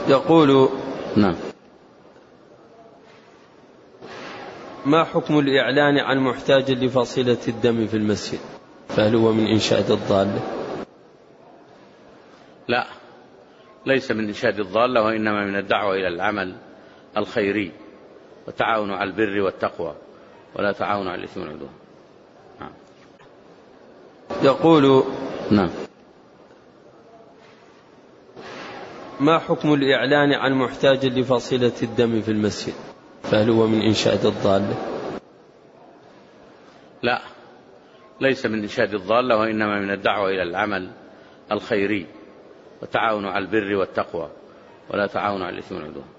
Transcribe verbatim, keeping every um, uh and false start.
يقول: نعم. ما حكم الإعلان عن محتاج لفصيلة الدم في المسجد؟ فهل هو من إنشاد الضالة؟ لا، ليس من إنشاد الضالة، وإنما من الدعوة إلى العمل الخيري، وتعاونوا على البر والتقوى ولا تعاونوا على الإثم والعدوان. نعم. يقول: نعم. ما حكم الإعلان عن محتاج لفصيلة الدم في المسجد؟ فهل هو من إنشاد الضالة؟ لا، ليس من إنشاد الضالة، وإنما من الدعوة إلى العمل الخيري، وتعاونوا على البر والتقوى ولا تعاونوا على الإثم والعدوان.